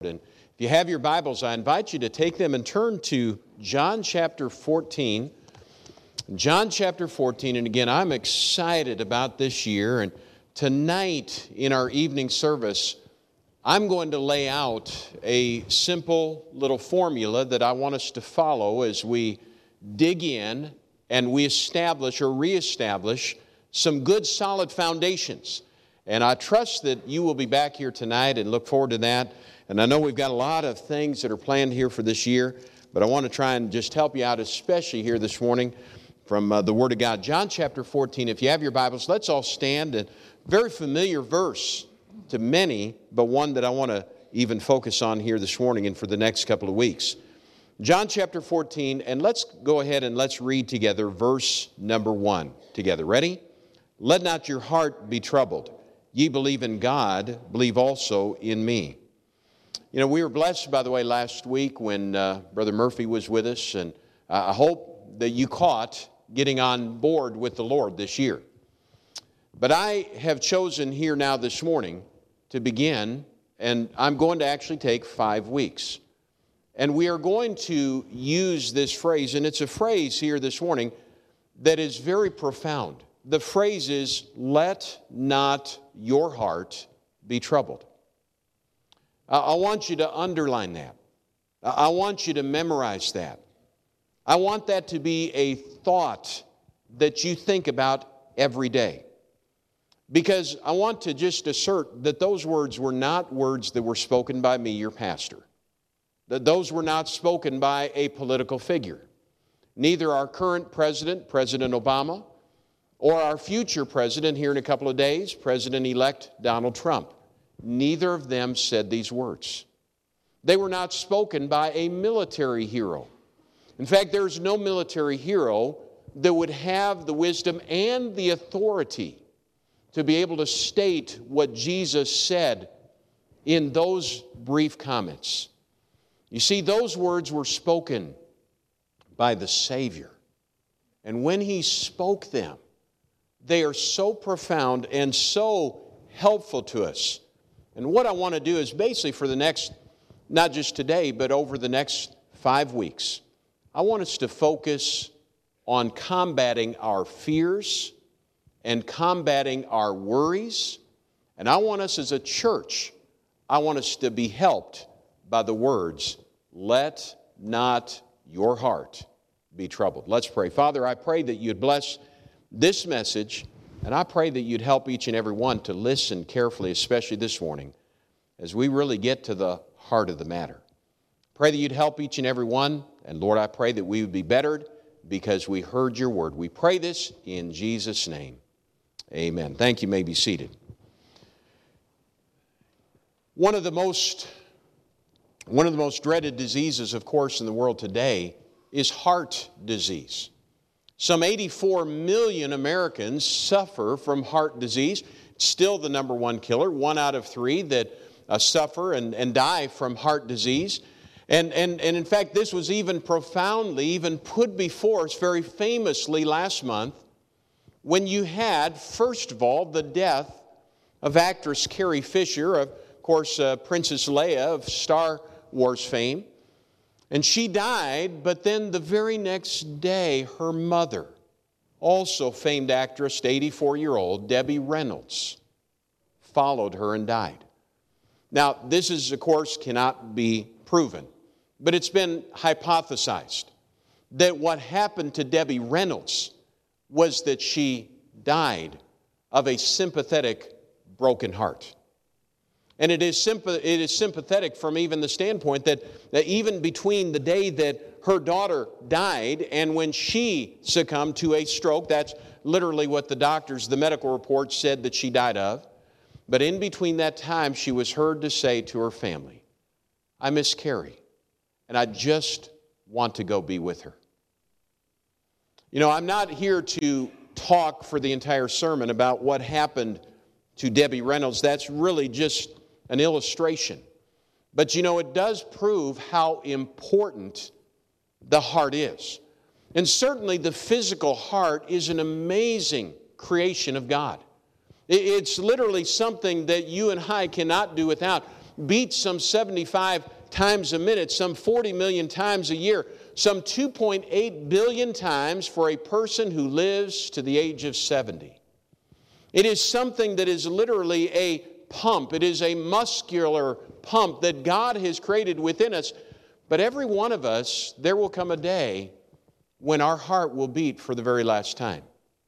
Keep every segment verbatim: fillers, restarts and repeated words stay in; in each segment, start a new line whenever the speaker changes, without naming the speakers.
And if you have your Bibles, I invite you to take them and turn to John chapter fourteen. John chapter fourteen, and again, I'm excited about this year. And tonight in our evening service, I'm going to lay out a simple little formula that I want us to follow as we dig in and we establish or reestablish some good solid foundations. And I trust that you will be back here tonight and look forward to that. And I know we've got a lot of things that are planned here for this year, but I want to try and just help you out, especially here this morning from uh, the Word of God. John chapter fourteen, if you have your Bibles, let's all stand. A very familiar verse to many, but one that I want to even focus on here this morning and for the next couple of weeks. John chapter fourteen, and let's go ahead and let's read together verse number one together. Ready? Let not your heart be troubled. Ye believe in God, believe also in me. You know, we were blessed, by the way, last week when uh, Brother Murphy was with us, and I hope that you caught getting on board with the Lord this year. But I have chosen here now this morning to begin, and I'm going to actually take five weeks. And we are going to use this phrase, and it's a phrase here this morning that is very profound. The phrase is, let not your heart be troubled. I want you to underline that. I want you to memorize that. I want that to be a thought that you think about every day. Because I want to just assert that those words were not words that were spoken by me, your pastor. That those were not spoken by a political figure. Neither our current president, President Obama, or our future president here in a couple of days, President-elect Donald Trump. Neither of them said these words. They were not spoken by a military hero. In fact, there's no military hero that would have the wisdom and the authority to be able to state what Jesus said in those brief comments. You see, those words were spoken by the Savior. And when He spoke them, they are so profound and so helpful to us. And what I want to do is basically for the next, not just today, but over the next five weeks, I want us to focus on combating our fears and combating our worries. And I want us as a church, I want us to be helped by the words, let not your heart be troubled. Let's pray. Father, I pray that you'd bless this message, and I pray that you'd help each and every one to listen carefully, especially this morning, as we really get to the heart of the matter. Pray that you'd help each and every one, and Lord, I pray that we would be bettered because we heard your word. We pray this in Jesus' name. Amen. Thank you. You may be seated. One of the most, one of the most dreaded diseases, of course, in the world today is heart disease. Some eighty-four million Americans suffer from heart disease. It's still the number one killer, one out of three that uh, suffer and, and die from heart disease. And, and, and in fact, this was even profoundly, even put before us very famously last month when you had, first of all, the death of actress Carrie Fisher, of course, uh, Princess Leia of Star Wars fame. And she died, but then the very next day, her mother, also famed actress, eighty-four-year-old Debbie Reynolds, followed her and died. Now, this is, of course, cannot be proven, but it's been hypothesized that what happened to Debbie Reynolds was that she died of a sympathetic broken heart. And it is, sympath- it is sympathetic from even the standpoint that, that even between the day that her daughter died and when she succumbed to a stroke, that's literally what the doctors, the medical report said that she died of. But in between that time, she was heard to say to her family, I miss Carrie, and I just want to go be with her. You know, I'm not here to talk for the entire sermon about what happened to Debbie Reynolds. That's really just an illustration. But you know, it does prove how important the heart is. And certainly the physical heart is an amazing creation of God. It's literally something that you and I cannot do without. beats some seventy-five times a minute, some forty million times a year, some two point eight billion times for a person who lives to the age of seventy. It is something that is literally a pump. It is a muscular pump that God has created within us. But every one of us, there will come a day when our heart will beat for the very last time.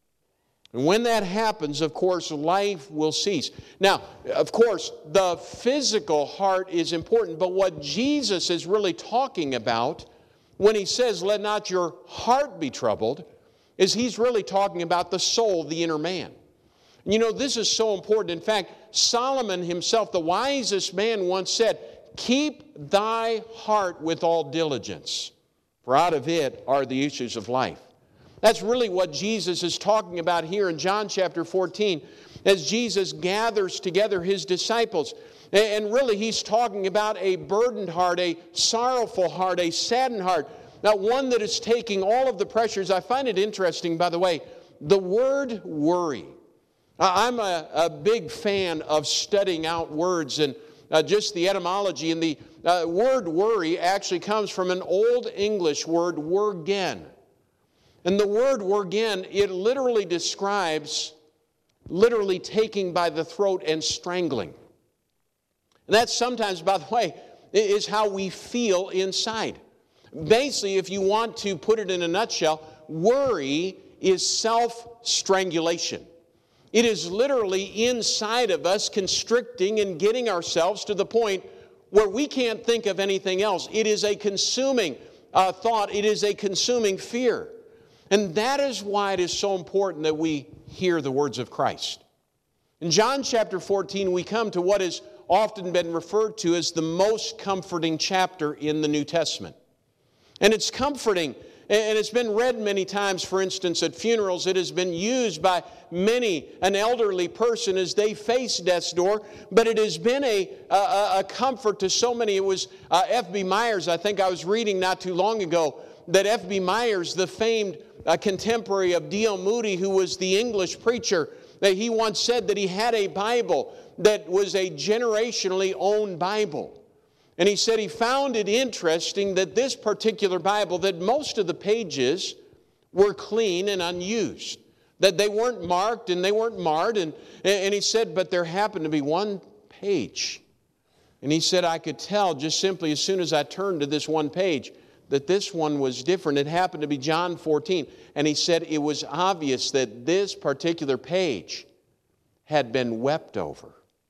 And when that happens, of course, life will cease. Now, of course, the physical heart is important, but what Jesus is really talking about when he says, let not your heart be troubled, is he's really talking about the soul, the inner man. You know, this is so important. In fact, Solomon himself, the wisest man, once said, keep thy heart with all diligence, for out of it are the issues of life. That's really what Jesus is talking about here in John chapter fourteen, as Jesus gathers together his disciples. And really, he's talking about a burdened heart, a sorrowful heart, a saddened heart, not one that is taking all of the pressures. I find it interesting, by the way, the word worry. I'm a, a big fan of studying out words and uh, just the etymology. And the uh, word worry actually comes from an Old English word, wergen. And the word wergen, it literally describes literally taking by the throat and strangling. And that sometimes, by the way, is how we feel inside. Basically, if you want to put it in a nutshell, worry is self-strangulation. It is literally inside of us constricting and getting ourselves to the point where we can't think of anything else. It is a consuming uh, thought. It is a consuming fear. And that is why it is so important that we hear the words of Christ. In John chapter fourteen, we come to what has often been referred to as the most comforting chapter in the New Testament. And it's comforting, and it's been read many times. For instance, at funerals, it has been used by many, an elderly person as they face death's door, but it has been a, a, a comfort to so many. It was uh, F B Myers, I think I was reading not too long ago, that F B Myers, the famed uh, contemporary of D L Moody, who was the English preacher, that he once said that he had a Bible that was a generationally owned Bible. And he said he found it interesting that this particular Bible, that most of the pages were clean and unused, that they weren't marked and they weren't marred. And, and he said, but there happened to be one page. And he said, I could tell just simply as soon as I turned to this one page that this one was different. It happened to be John fourteen. And he said it was obvious that this particular page had been wept over.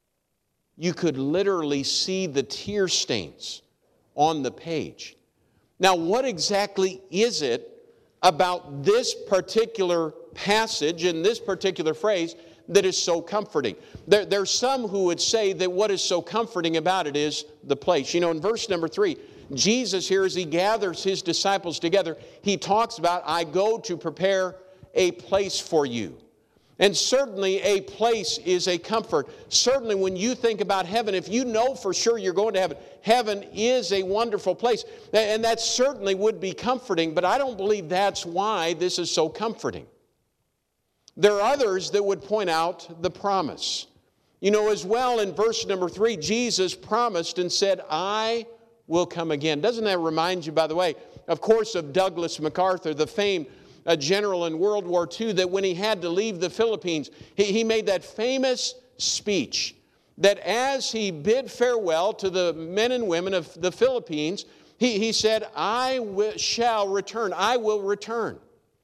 You could literally see the tear stains on the page. Now, what exactly is it about this particular passage and this particular phrase that is so comforting? There, there's some who would say that what is so comforting about it is the place. You know, in verse number three, Jesus here, as he gathers his disciples together, he talks about, I go to prepare a place for you. And certainly a place is a comfort. Certainly when you think about heaven, if you know for sure you're going to heaven, heaven is a wonderful place. And that certainly would be comforting, but I don't believe that's why this is so comforting. There are others that would point out the promise. You know, as well in verse number three, Jesus promised and said, I will come again. Doesn't that remind you, by the way, of course, of Douglas MacArthur, the famed a general in World War Two, that when he had to leave the Philippines, he, he made that famous speech that as he bid farewell to the men and women of the Philippines, he, he said, I will, shall return, I will return.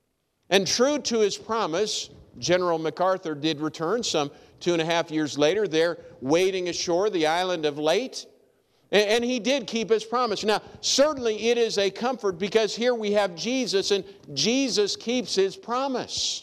And true to his promise, General MacArthur did return some two and a half years later, there waiting ashore the island of Leyte. And he did keep his promise. Now, certainly it is a comfort because here we have Jesus, and Jesus keeps his promise.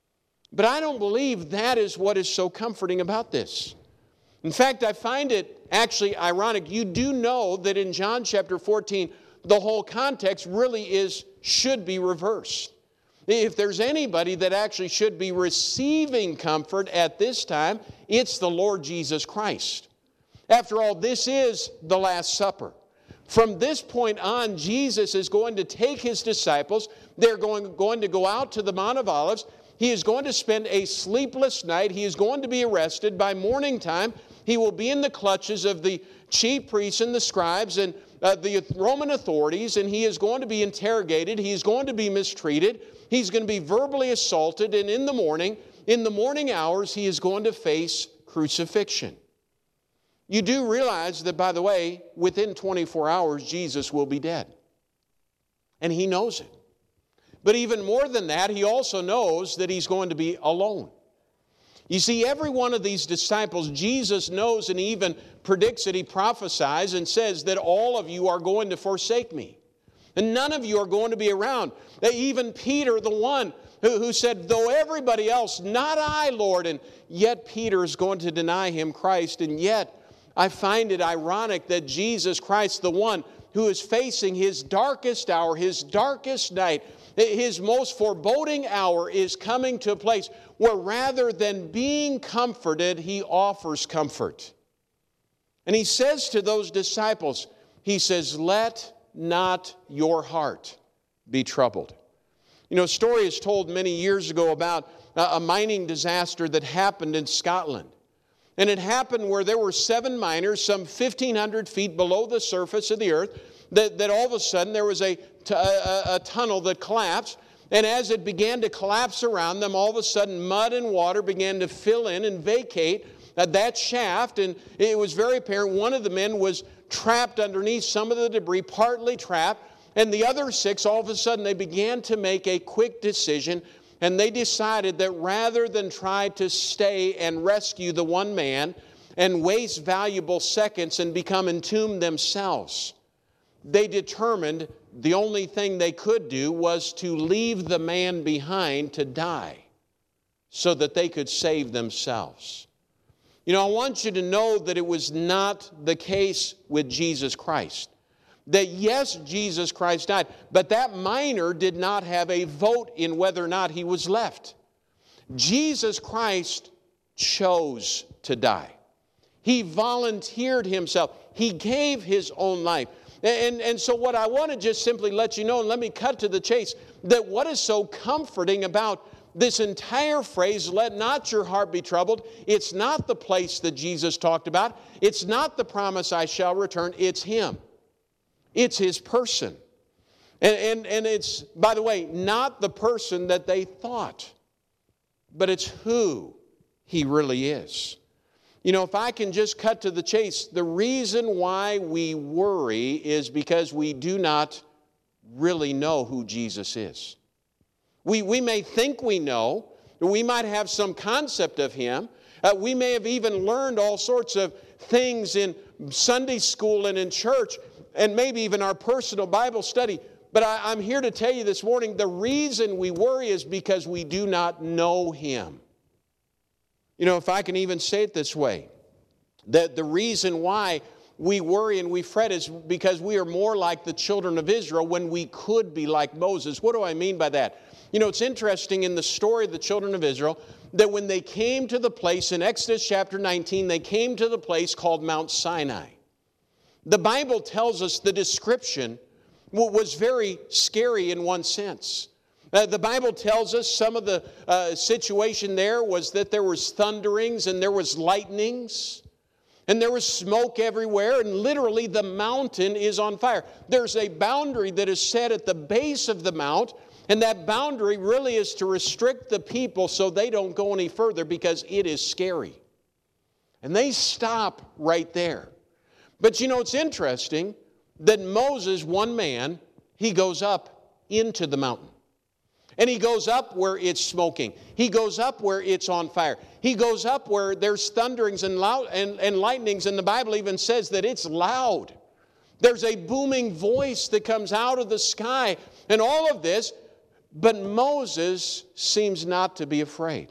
But I don't believe that is what is so comforting about this. In fact, I find it actually ironic. You do know that in John chapter fourteen, the whole context really is, should be reversed. If there's anybody that actually should be receiving comfort at this time, it's the Lord Jesus Christ. After all, this is the Last Supper. From this point on, Jesus is going to take his disciples. They're going, going to go out to the Mount of Olives. He is going to spend a sleepless night. He is going to be arrested. By morning time, He will be in the clutches of the chief priests and the scribes and uh, the Roman authorities, and he is going to be interrogated. He is going to be mistreated. He's going to be verbally assaulted, and in the morning, in the morning hours, he is going to face crucifixion. You do realize that, by the way, within twenty-four hours, Jesus will be dead. And he knows it. But even more than that, he also knows that he's going to be alone. You see, every one of these disciples, Jesus knows, and he even predicts it. He prophesies and says that all of you are going to forsake me. And none of you are going to be around. Even Peter, the one who, who said, though everybody else, not I, Lord. And yet Peter is going to deny him Christ. And yet I find it ironic that Jesus Christ, the one who is facing his darkest hour, his darkest night, his most foreboding hour, is coming to a place where rather than being comforted, he offers comfort. And he says to those disciples, he says, let not your heart be troubled. You know, a story is told many years ago about a mining disaster that happened in Scotland. And it happened where there were seven miners, some fifteen hundred feet below the surface of the earth, that, that all of a sudden there was a, a, a tunnel that collapsed. And as it began to collapse around them, all of a sudden mud and water began to fill in and vacate uh, that shaft. And it was very apparent one of the men was trapped underneath some of the debris, partly trapped. And the other six, all of a sudden, they began to make a quick decision. And they decided that rather than try to stay and rescue the one man and waste valuable seconds and become entombed themselves, they determined the only thing they could do was to leave the man behind to die so that they could save themselves. You know, I want you to know that it was not the case with Jesus Christ. That yes, Jesus Christ died, but that miner did not have a vote in whether or not he was left. Jesus Christ chose to die. He volunteered himself. He gave his own life. And, and so what I want to just simply let you know, and let me cut to the chase, that what is so comforting about this entire phrase, let not your heart be troubled, it's not the place that Jesus talked about. It's not the promise, I shall return. It's him. It's his person. And, and, and it's, by the way, not the person that they thought, but it's who he really is. You know, if I can just cut to the chase, the reason why we worry is because we do not really know who Jesus is. We, we may think we know. We might have some concept of him. Uh, we may have even learned all sorts of things in Sunday school and in church, and maybe even our personal Bible study. But I, I'm here to tell you this morning, the reason we worry is because we do not know him. You know, if I can even say it this way, that the reason why we worry and we fret is because we are more like the children of Israel when we could be like Moses. What do I mean by that? You know, it's interesting in the story of the children of Israel that when they came to the place in Exodus chapter nineteen, they came to the place called Mount Sinai. The Bible tells us the description was very scary in one sense. Uh, the Bible tells us some of the uh, situation there was that there was thunderings and there was lightnings and there was smoke everywhere, and literally the mountain is on fire. There's a boundary that is set at the base of the mount, and that boundary really is to restrict the people so they don't go any further because it is scary. And they stop right there. But you know, it's interesting that Moses, one man, he goes up into the mountain. And he goes up where it's smoking. He goes up where it's on fire. He goes up where there's thunderings and, loud, and, and lightnings, and the Bible even says that it's loud. There's a booming voice that comes out of the sky and all of this, but Moses seems not to be afraid.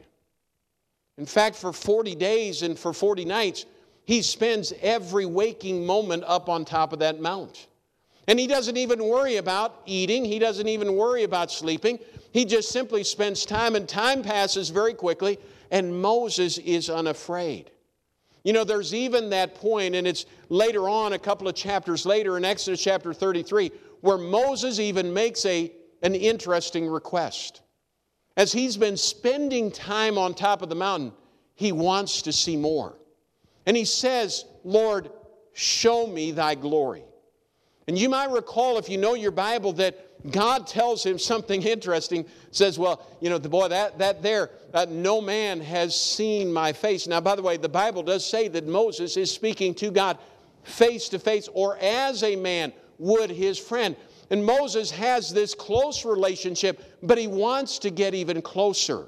In fact, for forty days and for forty nights, he spends every waking moment up on top of that mount. And he doesn't even worry about eating. He doesn't even worry about sleeping. He just simply spends time, and time passes very quickly, and Moses is unafraid. You know, there's even that point, and it's later on, a couple of chapters later in Exodus chapter thirty-three, where Moses even makes a, an interesting request. As he's been spending time on top of the mountain, he wants to see more. And he says, Lord, show me thy glory. And you might recall, if you know your Bible, that God tells him something interesting. Says, well, you know, the boy, that, that there, uh, no man has seen my face. Now, by the way, the Bible does say that Moses is speaking to God face to face, or as a man would his friend. And Moses has this close relationship, but he wants to get even closer.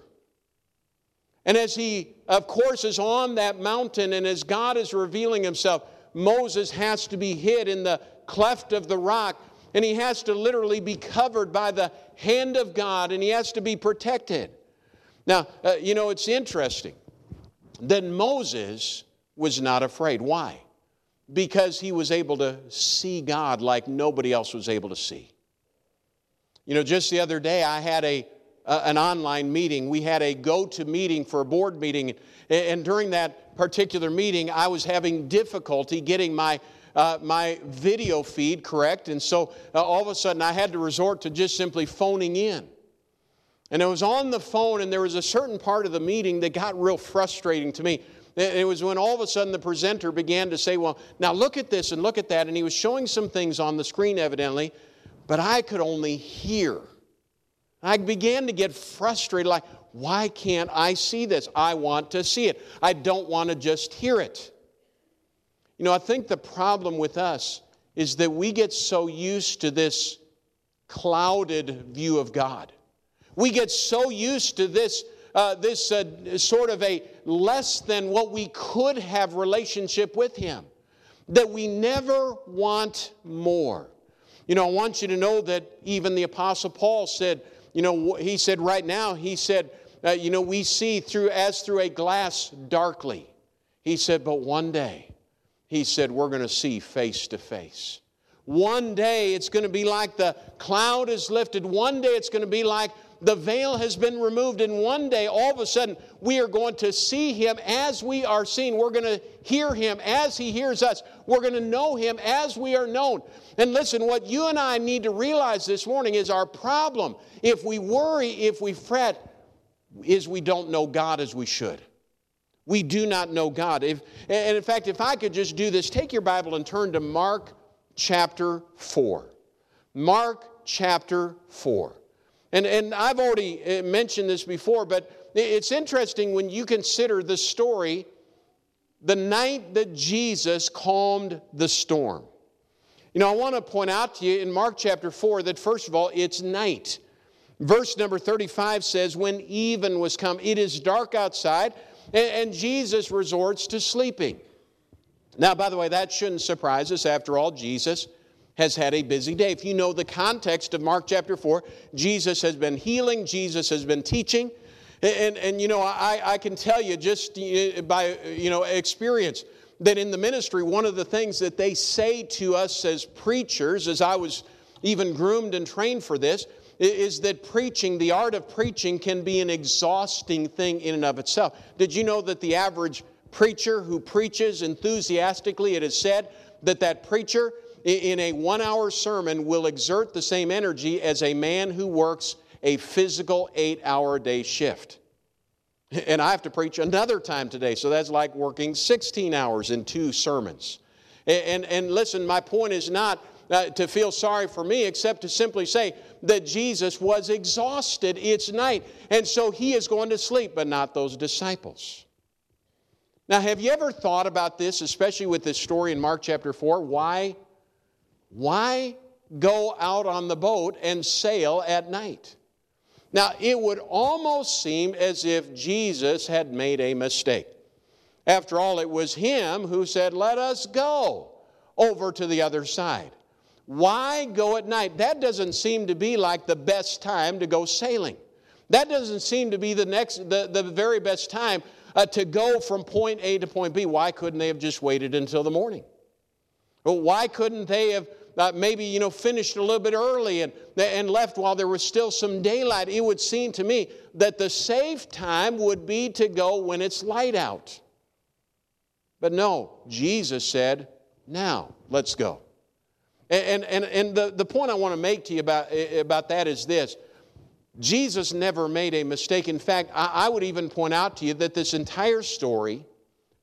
And as he, of course, is on that mountain, and as God is revealing himself, Moses has to be hid in the cleft of the rock, and he has to literally be covered by the hand of God, and he has to be protected. Now, uh, you know, it's interesting that Moses was not afraid. Why? Because he was able to see God like nobody else was able to see. You know, just the other day I had a uh, an online meeting. We had a go-to meeting for a board meeting, and, and during that particular meeting I was having difficulty getting my uh, my video feed correct, and so uh, all of a sudden I had to resort to just simply phoning in. And I was on the phone, and there was a certain part of the meeting that got real frustrating to me. It was when all of a sudden the presenter began to say, well, now look at this and look at that. And he was showing some things on the screen evidently, but I could only hear. I began to get frustrated, like, why can't I see this? I want to see it. I don't want to just hear it. You know, I think the problem with us is that we get so used to this clouded view of God. We get so used to this Uh, this uh, sort of a less than what we could have relationship with Him, that we never want more. You know, I want you to know that even the Apostle Paul said, you know, he said right now, he said, uh, you know, we see through as through a glass darkly. He said, but one day, he said, we're going to see face to face. One day it's going to be like the cloud is lifted. One day it's going to be like the veil has been removed, and one day, all of a sudden, we are going to see Him as we are seen. We're going to hear Him as He hears us. We're going to know Him as we are known. And listen, what you and I need to realize this morning is our problem, if we worry, if we fret, is we don't know God as we should. We do not know God. If, and in fact, if I could just do this, take your Bible and turn to Mark chapter four. Mark chapter four. And, and I've already mentioned this before, but it's interesting when you consider the story, the night that Jesus calmed the storm. You know, I want to point out to you in Mark chapter four that first of all, it's night. Verse number thirty-five says, when even was come, it is dark outside, and, and Jesus resorts to sleeping. Now, by the way, that shouldn't surprise us. After all, Jesus has had a busy day. If you know the context of Mark chapter four, Jesus has been healing, Jesus has been teaching. And, and you know, I, I can tell you just by, you know, experience that in the ministry, one of the things that they say to us as preachers, as I was even groomed and trained for this, is that preaching, the art of preaching, can be an exhausting thing in and of itself. Did you know that the average preacher who preaches enthusiastically, it is said that that preacher in a one-hour sermon will exert the same energy as a man who works a physical eight-hour-a-day shift. And I have to preach another time today, so that's like working sixteen hours in two sermons. And, and, and listen, my point is not uh, to feel sorry for me, except to simply say that Jesus was exhausted. It's night, and so He is going to sleep, but not those disciples. Now, have you ever thought about this, especially with this story in Mark chapter four? Why Why go out on the boat and sail at night? Now, it would almost seem as if Jesus had made a mistake. After all, it was Him who said, let us go over to the other side. Why go at night? That doesn't seem to be like the best time to go sailing. That doesn't seem to be the next, the, the very best time uh, to go from point A to point B. Why couldn't they have just waited until the morning? Well, why couldn't they have uh, maybe, you know, finished a little bit early and, and left while there was still some daylight? It would seem to me that the safe time would be to go when it's light out. But no, Jesus said, now, let's go. And, and, and the, the point I want to make to you about, about that is this. Jesus never made a mistake. In fact, I, I would even point out to you that this entire story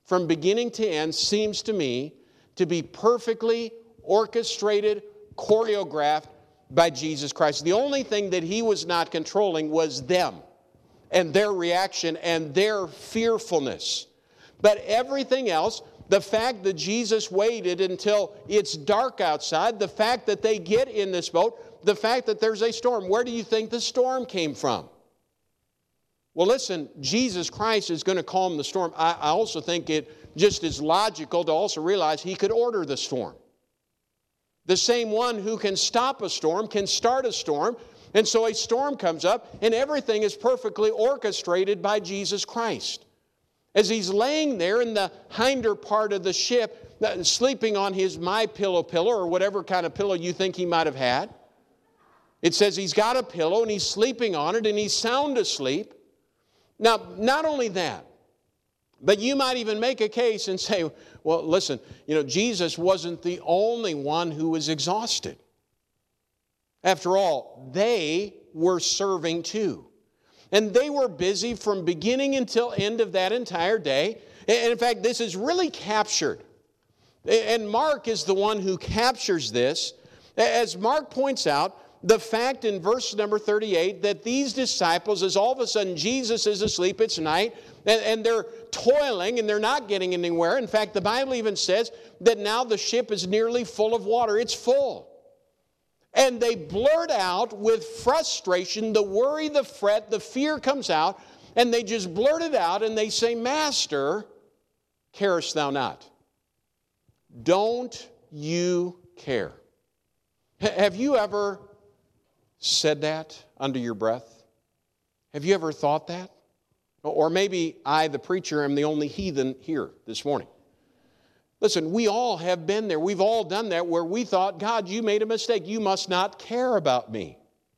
from beginning to end seems to me to be perfectly orchestrated, choreographed by Jesus Christ. The only thing that he was not controlling was them and their reaction and their fearfulness. But everything else, the fact that Jesus waited until it's dark outside, the fact that they get in this boat, the fact that there's a storm. Where do you think the storm came from? Well, listen, Jesus Christ is going to calm the storm. I, I also think it just is logical to also realize he could order the storm. The same one who can stop a storm can start a storm. And so a storm comes up, and everything is perfectly orchestrated by Jesus Christ. As he's laying there in the hinder part of the ship, sleeping on his My Pillow pillow, or whatever kind of pillow you think he might have had, it says he's got a pillow, and he's sleeping on it, and he's sound asleep. Now, not only that, but you might even make a case and say, well, listen, you know, Jesus wasn't the only one who was exhausted. After all, they were serving too. And they were busy from beginning until end of that entire day. And in fact, this is really captured. And Mark is the one who captures this. As Mark points out, the fact in verse number thirty-eight that these disciples, as all of a sudden Jesus is asleep, it's night, and, and they're toiling and they're not getting anywhere. In fact, the Bible even says that now the ship is nearly full of water. It's full. And they blurt out with frustration, the worry, the fret, the fear comes out, and they just blurt it out and they say, Master, carest thou not? Don't you care? H- have you ever said that under your breath? Have you ever thought that? Or maybe I, the preacher, am the only heathen here this morning. Listen, we all have been there. We've all done that where we thought, God, you made a mistake. You must not care about me.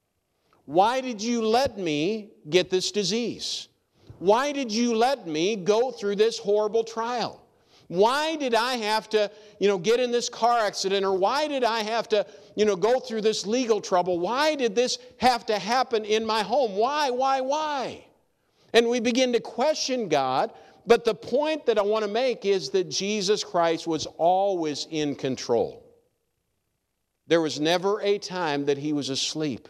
Why did you let me get this disease? Why did you let me go through this horrible trial? Why did I have to, you know, get in this car accident? Or why did I have to, you know, go through this legal trouble? Why did this have to happen in my home? Why, why, why? And we begin to question God. But the point that I want to make is that Jesus Christ was always in control. There was never a time that he was asleep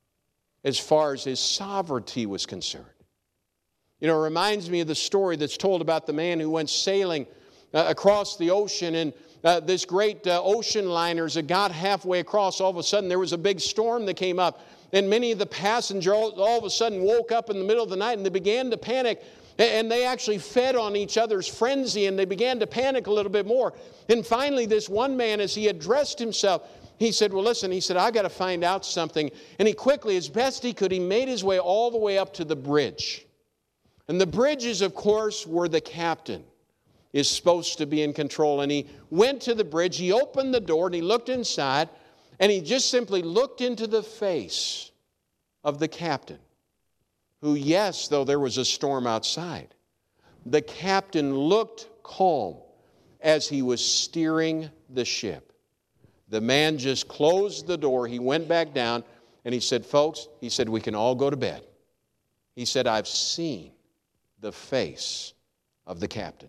as far as his sovereignty was concerned. You know, it reminds me of the story that's told about the man who went sailing uh, across the ocean, and uh, this great uh, ocean liner, as it got halfway across, all of a sudden there was a big storm that came up, and many of the passengers all, all of a sudden woke up in the middle of the night and they began to panic. And they actually fed on each other's frenzy, and they began to panic a little bit more. And finally, this one man, as he addressed himself, he said, well, listen, he said, I've got to find out something. And he quickly, as best he could, he made his way all the way up to the bridge. And the bridges, of course, where the captain is supposed to be in control. And he went to the bridge, he opened the door, and he looked inside, and he just simply looked into the face of the captain. Who, yes, though there was a storm outside, the captain looked calm as he was steering the ship. The man just closed the door. He went back down and he said, folks, he said, we can all go to bed. He said, I've seen the face of the captain.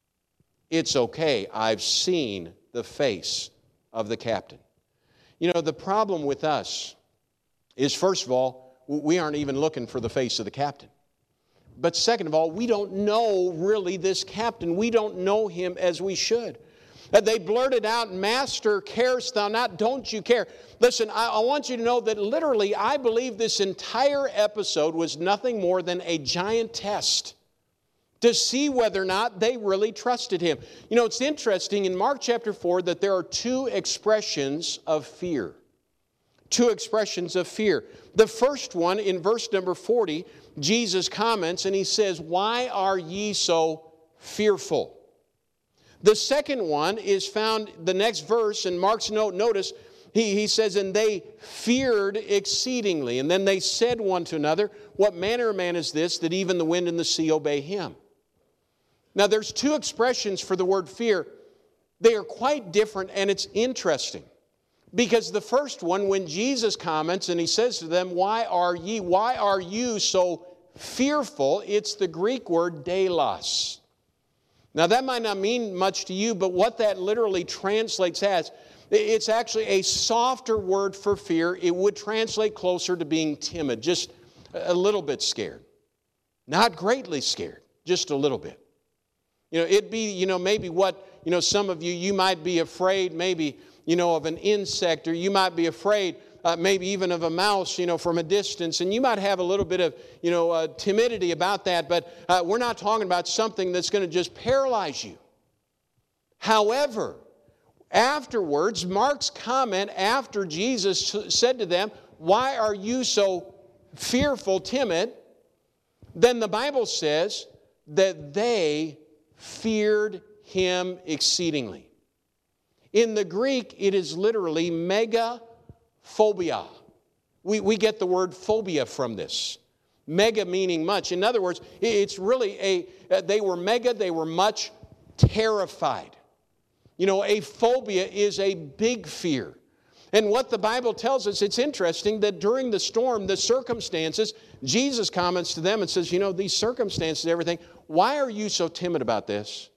It's okay. I've seen the face of the captain. You know, the problem with us is, first of all, we aren't even looking for the face of the captain. But second of all, we don't know really this captain. We don't know him as we should. They blurted out, Master, carest thou not? Don't you care? Listen, I, I want you to know that literally I believe this entire episode was nothing more than a giant test to see whether or not they really trusted him. You know, it's interesting in Mark chapter four that there are two expressions of fear. Two expressions of fear. The first one, in verse number forty, Jesus comments and he says, why are ye so fearful? The second one is found, the next verse in Mark's note, notice, he, he says, and they feared exceedingly. And then they said one to another, what manner of man is this, that even the wind and the sea obey him? Now there's two expressions for the word fear. They are quite different, and it's interesting. Because the first one, when Jesus comments and he says to them, why are ye, why are you so fearful? It's the Greek word delos. Now, that might not mean much to you, but what that literally translates as, it's actually a softer word for fear. It would translate closer to being timid, just a little bit scared. Not greatly scared, just a little bit. You know, it'd be, you know, maybe what, you know, some of you, you might be afraid maybe, you know, of an insect, or you might be afraid uh, maybe even of a mouse, you know, from a distance, and you might have a little bit of, you know, uh, timidity about that, but uh, we're not talking about something that's going to just paralyze you. However, afterwards, Mark's comment after Jesus said to them, "Why are you so fearful, timid?" Then the Bible says that they feared him exceedingly. In the Greek, it is literally megaphobia. We, we get the word phobia from this. Mega meaning much. In other words, it's really a, they were mega, they were much terrified. You know, a phobia is a big fear. And what the Bible tells us, it's interesting that during the storm, the circumstances, Jesus comments to them and says, you know, these circumstances and everything, why are you so timid about this?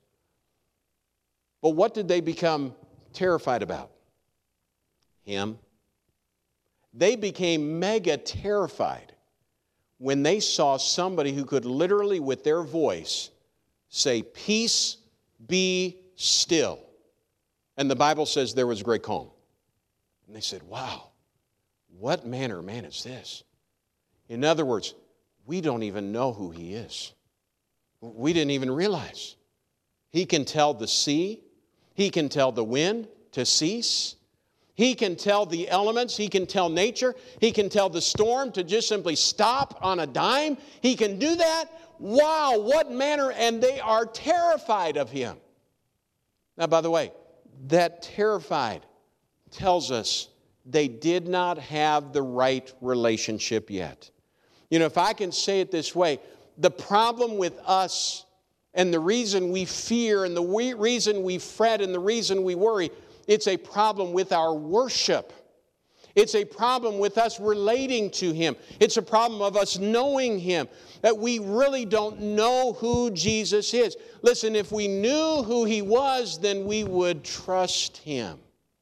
But what did they become terrified about? Him. They became mega terrified when they saw somebody who could literally, with their voice, say, "Peace, be still." And the Bible says there was great calm. And they said, wow, what manner of man is this? In other words, we don't even know who he is. We didn't even realize. He can tell the sea. He can tell the wind to cease. He can tell the elements. He can tell nature. He can tell the storm to just simply stop on a dime. He can do that. Wow, what manner, and they are terrified of him. Now, by the way, that terrified tells us they did not have the right relationship yet. You know, if I can say it this way, the problem with us and the reason we fear and the we, reason we fret and the reason we worry, it's a problem with our worship. It's a problem with us relating to him. It's a problem of us knowing him, that we really don't know who Jesus is. Listen, if we knew who he was, then we would trust him.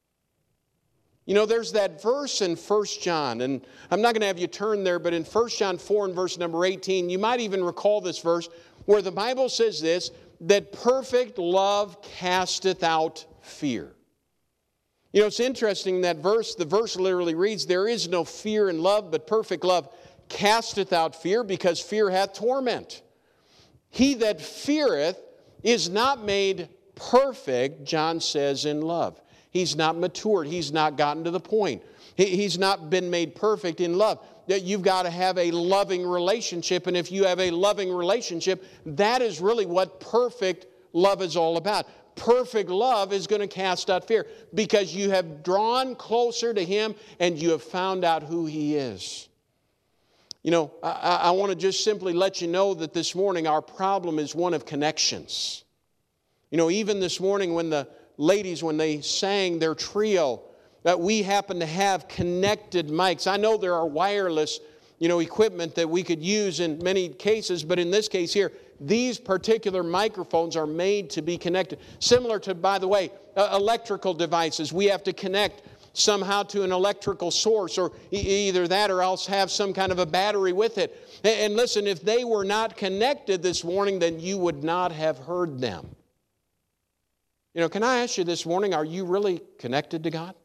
You know, there's that verse in First John, and I'm not going to have you turn there, but in First John four and verse number eighteen, you might even recall this verse where the Bible says this, that perfect love casteth out fear. You know, it's interesting, that verse, the verse literally reads, there is no fear in love, but perfect love casteth out fear, because fear hath torment. He that feareth is not made perfect, John says, in love. He's not matured. He's not gotten to the point. He's not been made perfect in love. You've got to have a loving relationship, and if you have a loving relationship, that is really what perfect love is all about. Perfect love is going to cast out fear, because you have drawn closer to him and you have found out who he is. You know, I, I want to just simply let you know that this morning our problem is one of connections. You know, even this morning when the ladies, when they sang their trio, that we happen to have connected mics. I know there are wireless, you know, equipment that we could use in many cases, but in this case here, these particular microphones are made to be connected. Similar to, by the way, uh, electrical devices. We have to connect somehow to an electrical source, or e- either that or else have some kind of a battery with it. And, and listen, if they were not connected this morning, then you would not have heard them. You know, can I ask you this morning, are you really connected to God?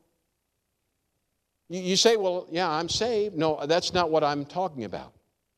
You, you say, well, yeah, I'm saved. No, that's not what I'm talking about.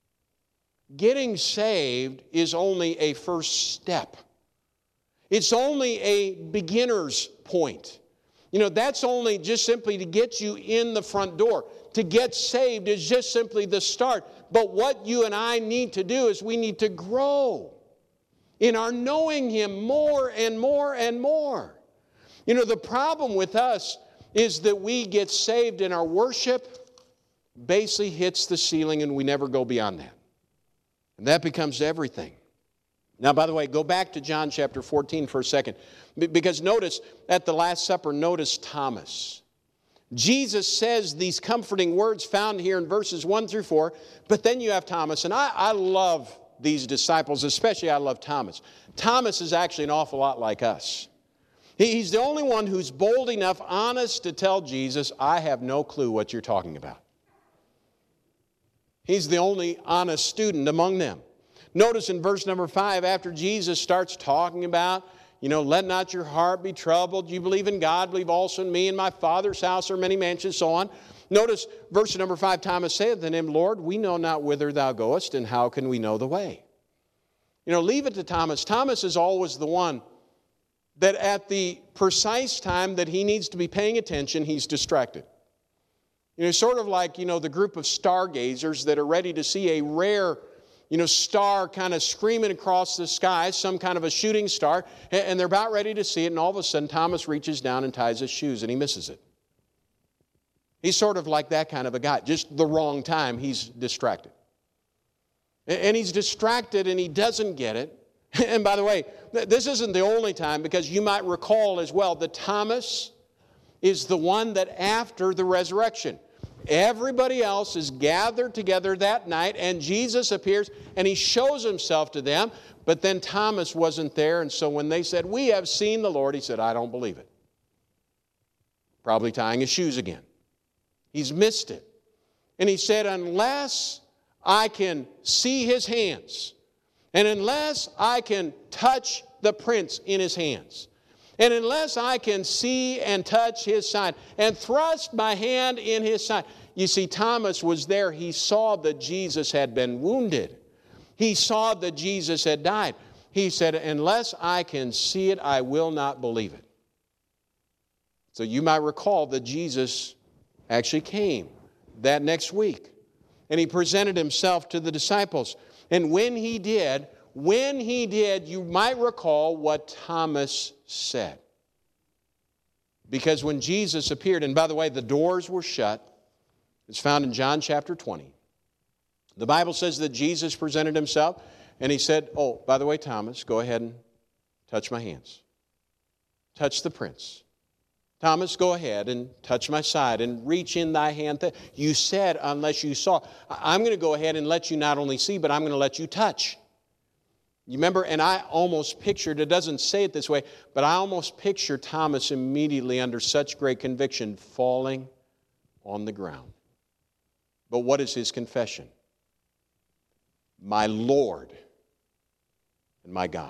Getting saved is only a first step. It's only a beginner's point. You know, that's only just simply to get you in the front door. To get saved is just simply the start. But what you and I need to do is we need to grow in our knowing him more and more and more. You know, the problem with us is that we get saved and our worship basically hits the ceiling and we never go beyond that. And that becomes everything. Now, by the way, go back to John chapter fourteen for a second. Because notice, at the Last Supper, notice Thomas. Jesus says these comforting words found here in verses one through four, but then you have Thomas. And I, I love these disciples, especially I love Thomas. Thomas is actually an awful lot like us. He's the only one who's bold enough, honest to tell Jesus, I have no clue what you're talking about. He's the only honest student among them. Notice in verse number five, after Jesus starts talking about, you know, let not your heart be troubled. You believe in God, believe also in me. In my Father's house are many mansions, so on. Notice verse number five, Thomas saith unto him, Lord, we know not whither thou goest, and how can we know the way? You know, leave it to Thomas. Thomas is always the one that at the precise time that he needs to be paying attention, he's distracted. You know, sort of like, you know, the group of stargazers that are ready to see a rare, you know, star kind of screaming across the sky, some kind of a shooting star, and they're about ready to see it, and all of a sudden Thomas reaches down and ties his shoes, and he misses it. He's sort of like that kind of a guy, just the wrong time, he's distracted. And he's distracted and he doesn't get it. And by the way, this isn't the only time, because you might recall as well that Thomas is the one that after the resurrection, everybody else is gathered together that night, and Jesus appears and he shows himself to them, but then Thomas wasn't there, and so when they said, we have seen the Lord, he said, I don't believe it. Probably tying his shoes again. He's missed it. And he said, unless I can see his hands, and unless I can touch the prints in his hands, and unless I can see and touch his side, and thrust my hand in his side. You see, Thomas was there. He saw that Jesus had been wounded. He saw that Jesus had died. He said, unless I can see it, I will not believe it. So you might recall that Jesus actually came that next week, and he presented himself to the disciples. And when he did, when he did, you might recall what Thomas said. Because when Jesus appeared, and by the way, the doors were shut, it's found in John chapter twenty. The Bible says that Jesus presented himself, and he said, oh, by the way, Thomas, go ahead and touch my hands. Touch the prints. Thomas, go ahead and touch my side and reach in thy hand. You said, unless you saw. I'm going to go ahead and let you not only see, but I'm going to let you touch. You remember, and I almost pictured, it doesn't say it this way, but I almost picture Thomas immediately under such great conviction falling on the ground. But what is his confession? My Lord and my God.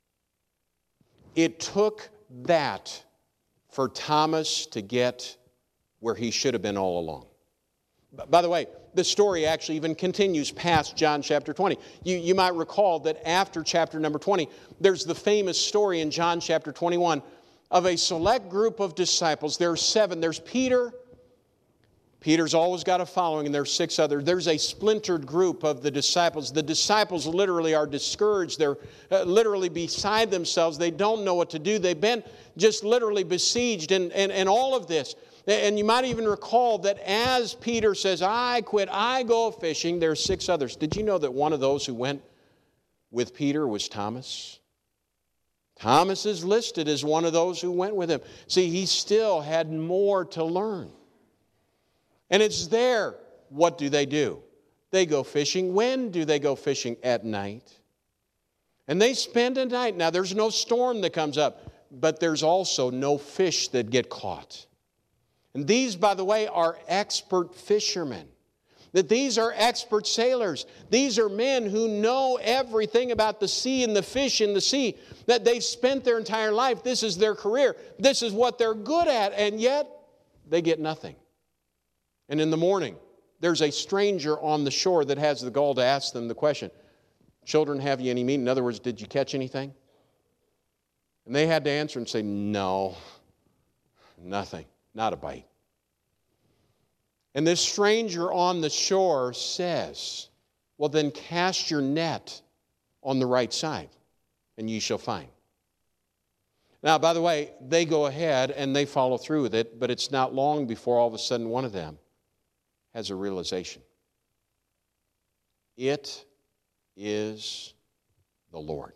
It took that for Thomas to get where he should have been all along. By the way, the story actually even continues past John chapter twenty. You, you might recall that after chapter number twenty, there's the famous story in John chapter twenty-one of a select group of disciples. There are seven. There's Peter. Peter's always got a following, and there's six others. There's a splintered group of the disciples. The disciples literally are discouraged. They're uh, literally beside themselves. They don't know what to do. They've been just literally besieged and, and, and all of this. And you might even recall that as Peter says, I quit, I go fishing, there's six others. Did you know that one of those who went with Peter was Thomas? Thomas is listed as one of those who went with him. See, he still had more to learn. And it's there. What do they do? They go fishing. When do they go fishing? At night. And they spend a night. Now, there's no storm that comes up, but there's also no fish that get caught. And these, by the way, are expert fishermen. That these are expert sailors. These are men who know everything about the sea and the fish in the sea. That they've spent their entire life. This is their career. This is what they're good at. And yet, they get nothing. And in the morning, there's a stranger on the shore that has the gall to ask them the question, children, have you any meat? In other words, did you catch anything? And they had to answer and say, no, nothing, not a bite. And this stranger on the shore says, well, then cast your net on the right side, and ye shall find. Now, by the way, they go ahead and they follow through with it, but it's not long before all of a sudden one of them has a realization. It is the Lord.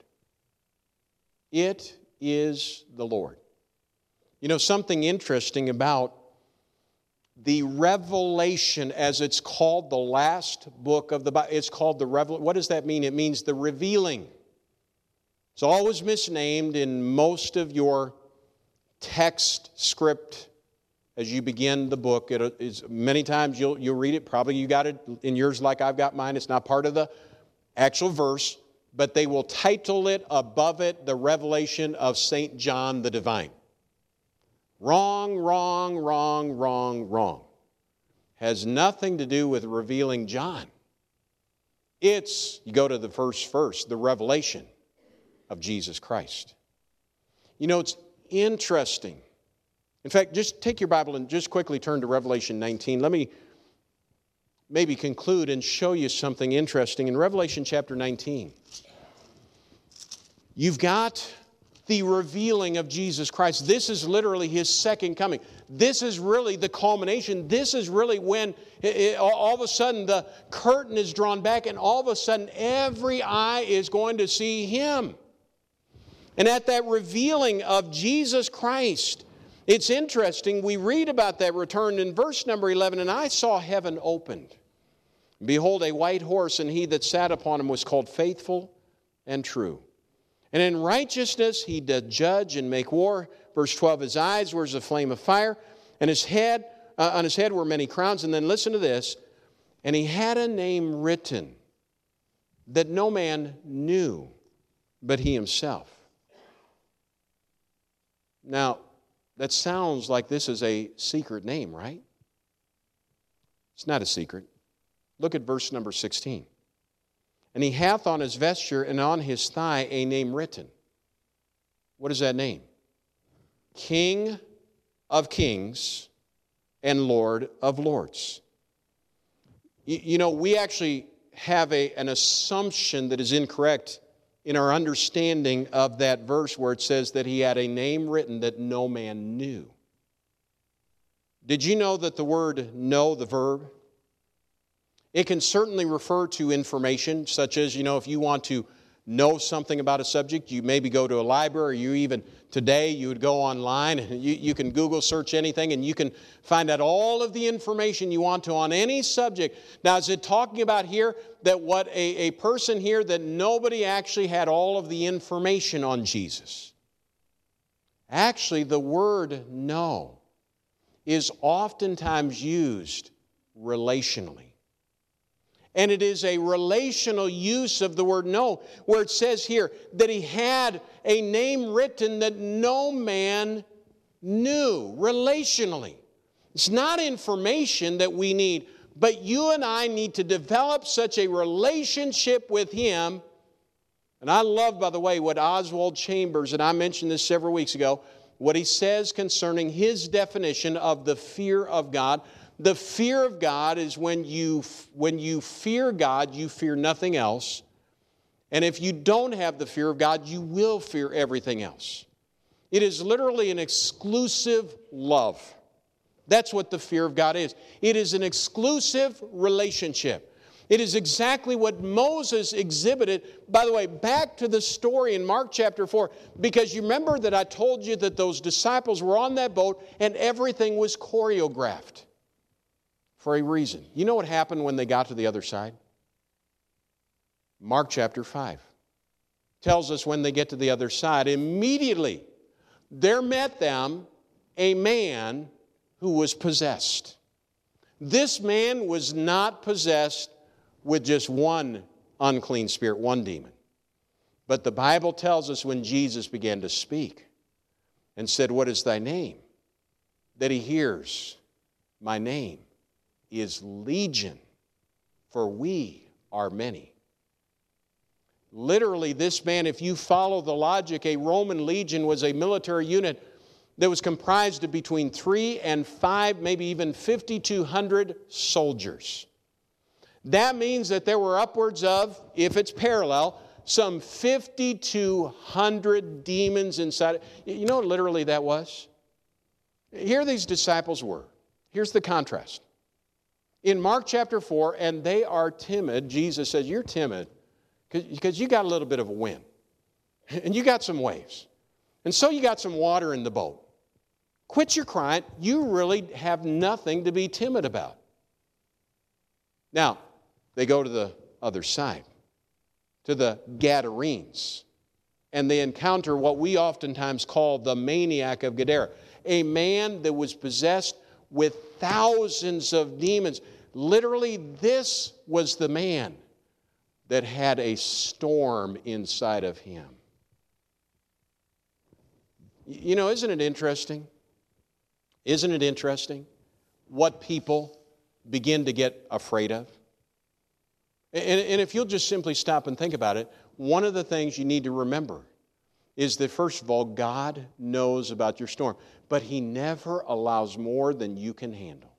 It is the Lord. You know, something interesting about the Revelation, as it's called, the last book of the Bible. It's called the Revelation. What does that mean? It means the revealing. It's always misnamed in most of your text script as you begin the book. It is, many times you'll, you'll read it. Probably you got it in yours like I've got mine. It's not part of the actual verse, but they will title it above it, the Revelation of Saint John the Divine. Wrong, wrong, wrong, wrong, wrong. Has nothing to do with revealing John. It's, you go to the first verse, the revelation of Jesus Christ. You know, it's interesting. In fact, just take your Bible and just quickly turn to Revelation nineteen. Let me maybe conclude and show you something interesting. In Revelation chapter nineteen, you've got the revealing of Jesus Christ. This is literally His second coming. This is really the culmination. This is really when it, it, all of a sudden the curtain is drawn back and all of a sudden every eye is going to see Him. And at that revealing of Jesus Christ, it's interesting, we read about that return in verse number eleven, and I saw heaven opened. Behold, a white horse, and he that sat upon him was called Faithful and True. And in righteousness he did judge and make war. Verse twelve, his eyes were as a flame of fire, and his head, uh, on his head were many crowns. And then listen to this, and he had a name written that no man knew but he himself. Now, that sounds like this is a secret name, right? It's not a secret. Look at verse number sixteen. And he hath on his vesture and on his thigh a name written. What is that name? King of Kings and Lord of Lords. You, you know, we actually have a, an assumption that is incorrect in our understanding of that verse where it says that he had a name written that no man knew. Did you know that the word know, the verb, it can certainly refer to information, such as, you know, if you want to know something about a subject, you maybe go to a library, or you even today you would go online and you, you can Google search anything and you can find out all of the information you want to on any subject. Now, is it talking about here that what a, a person here that nobody actually had all of the information on Jesus? Actually, the word know is oftentimes used relationally. And it is a relational use of the word know, where it says here that he had a name written that no man knew, relationally. It's not information that we need, but you and I need to develop such a relationship with him. And I love, by the way, what Oswald Chambers, and I mentioned this several weeks ago, what he says concerning his definition of the fear of God. The fear of God is when you, when you fear God, you fear nothing else. And if you don't have the fear of God, you will fear everything else. It is literally an exclusive love. That's what the fear of God is. It is an exclusive relationship. It is exactly what Moses exhibited. By the way, back to the story in Mark chapter four, because you remember that I told you that those disciples were on that boat and everything was choreographed. For a reason. You know what happened when they got to the other side? Mark chapter five tells us when they get to the other side, immediately there met them a man who was possessed. This man was not possessed with just one unclean spirit, one demon. But the Bible tells us when Jesus began to speak and said, "What is thy name?" that he hears, "My name is Legion, for we are many." Literally, this man, if you follow the logic, a Roman legion was a military unit that was comprised of between three and five, maybe even fifty-two hundred soldiers. That means that there were upwards of, if it's parallel, some fifty-two hundred demons inside. You know what literally that was? Here these disciples were. Here's the contrast. In Mark chapter four, and they are timid. Jesus says, you're timid because you got a little bit of a wind. And you got some waves. And so you got some water in the boat. Quit your crying. You really have nothing to be timid about. Now, they go to the other side, to the Gadarenes, and they encounter what we oftentimes call the maniac of Gadara, a man that was possessed with thousands of demons. Literally, this was the man that had a storm inside of him. You know, isn't it interesting? Isn't it interesting what people begin to get afraid of? And, and if you'll just simply stop and think about it, one of the things you need to remember is that, first of all, God knows about your storm, but He never allows more than you can handle.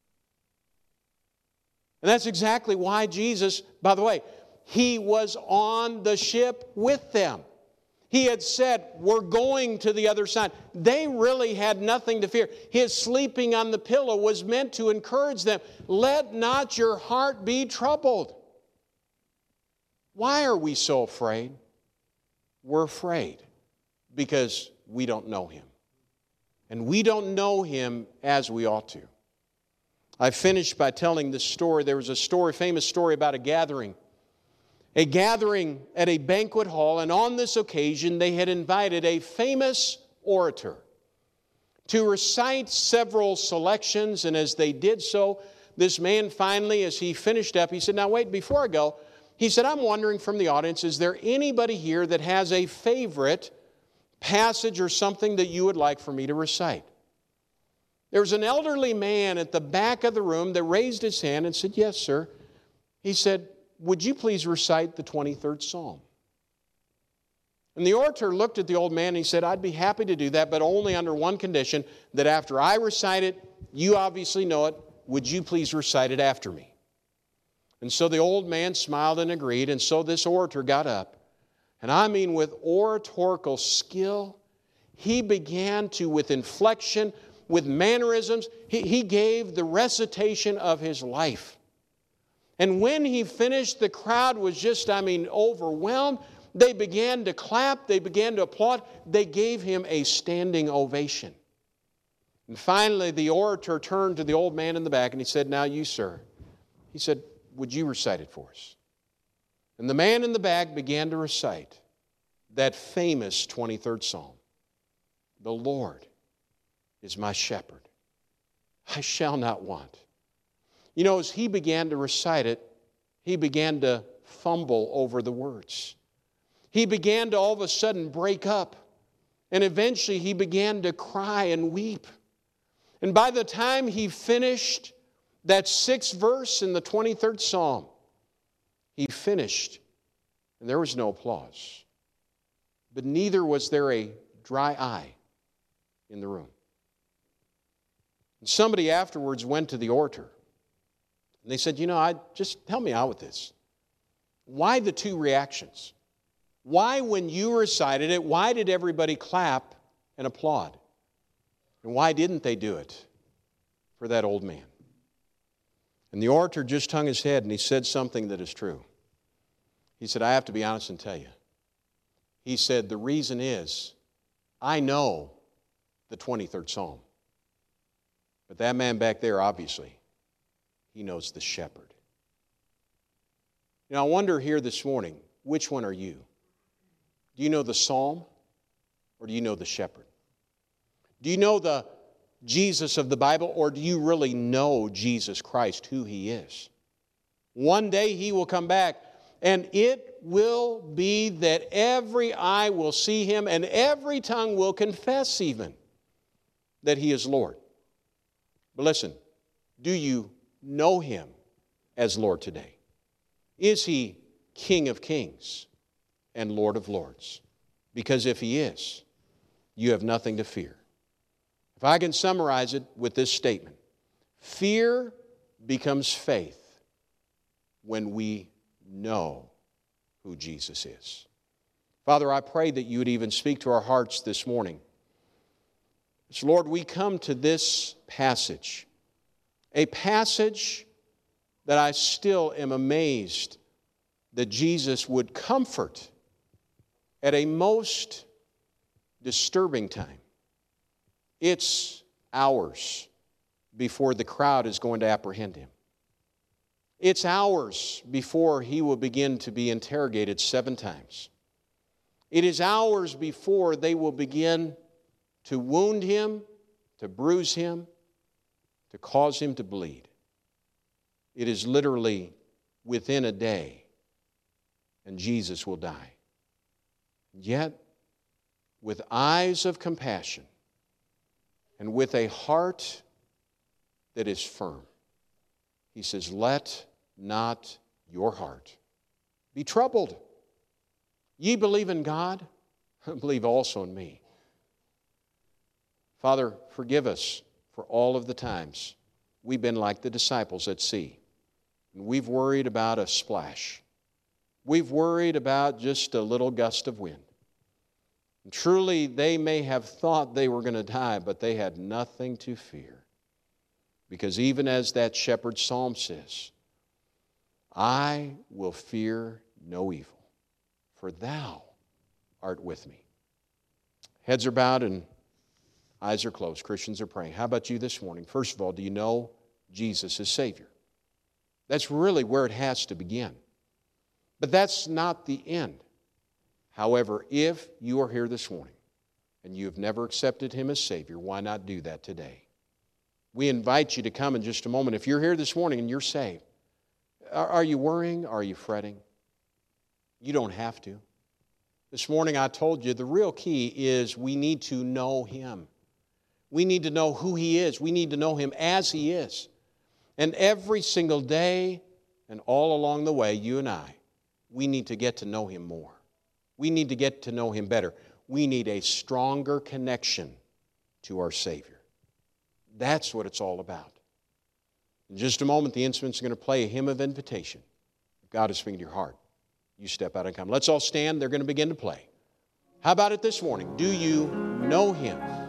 And that's exactly why Jesus, by the way, He was on the ship with them. He had said, we're going to the other side. They really had nothing to fear. His sleeping on the pillow was meant to encourage them. Let not your heart be troubled. Why are we so afraid? We're afraid because we don't know Him. And we don't know Him as we ought to. I finished by telling this story. There was a story, famous story about a gathering. A gathering at a banquet hall, and on this occasion they had invited a famous orator to recite several selections, and as they did so, this man finally, as he finished up, he said, now wait, before I go, he said, I'm wondering from the audience, is there anybody here that has a favorite passage or something that you would like for me to recite? There was an elderly man at the back of the room that raised his hand and said, yes, sir. He said, would you please recite the twenty-third Psalm? And the orator looked at the old man and he said, I'd be happy to do that, but only under one condition, that after I recite it, you obviously know it, would you please recite it after me? And so the old man smiled and agreed, and so this orator got up. And I mean with oratorical skill, he began to, with inflection, with mannerisms, he, he gave the recitation of his life. And when he finished, the crowd was just, I mean, overwhelmed. They began to clap. They began to applaud. They gave him a standing ovation. And finally, the orator turned to the old man in the back and he said, now you, sir. He said, would you recite it for us? And the man in the back began to recite that famous twenty-third Psalm. The Lord is my shepherd. I shall not want. You know, as he began to recite it, he began to fumble over the words. He began to all of a sudden break up. And eventually he began to cry and weep. And by the time he finished that sixth verse in the twenty-third Psalm, he finished, and there was no applause. But neither was there a dry eye in the room. And somebody afterwards went to the orator. And they said, you know, I just help me out with this. Why the two reactions? Why, when you recited it, why did everybody clap and applaud? And why didn't they do it for that old man? And the orator just hung his head and he said something that is true. He said, I have to be honest and tell you. He said, the reason is, I know the twenty-third Psalm. But that man back there, obviously, he knows the shepherd. You know, I wonder here this morning, which one are you? Do you know the Psalm or do you know the shepherd? Do you know the Jesus of the Bible or do you really know Jesus Christ, who He is? One day He will come back and it will be that every eye will see Him and every tongue will confess even that He is Lord. But listen, do you know Him as Lord today? Is He King of Kings and Lord of Lords? Because if He is, you have nothing to fear. If I can summarize it with this statement, fear becomes faith when we know who Jesus is. Father, I pray that you would even speak to our hearts this morning. So, Lord, we come to this passage, a passage that I still am amazed that Jesus would comfort at a most disturbing time. It's hours before the crowd is going to apprehend him. It's hours before he will begin to be interrogated seven times. It is hours before they will begin to wound him, to bruise him, to cause him to bleed. It is literally within a day, and Jesus will die. Yet, with eyes of compassion and with a heart that is firm, he says, "Let not your heart be troubled. Ye believe in God, believe also in me." Father, forgive us for all of the times we've been like the disciples at sea. And we've worried about a splash. We've worried about just a little gust of wind. And truly, they may have thought they were going to die, but they had nothing to fear. Because even as that shepherd psalm says, "I will fear no evil, for thou art with me." Heads are bowed and eyes are closed. Christians are praying. How about you this morning? First of all, do you know Jesus as Savior? That's really where it has to begin. But that's not the end. However, if you are here this morning and you have never accepted Him as Savior, why not do that today? We invite you to come in just a moment. If you're here this morning and you're saved, are, are you worrying? Are you fretting? You don't have to. This morning I told you the real key is we need to know Him. We need to know who He is. We need to know Him as He is. And every single day and all along the way, you and I, we need to get to know Him more. We need to get to know Him better. We need a stronger connection to our Savior. That's what it's all about. In just a moment, the instruments are going to play a hymn of invitation. If God is speaking to your heart, you step out and come. Let's all stand. They're going to begin to play. How about it this morning? Do you know Him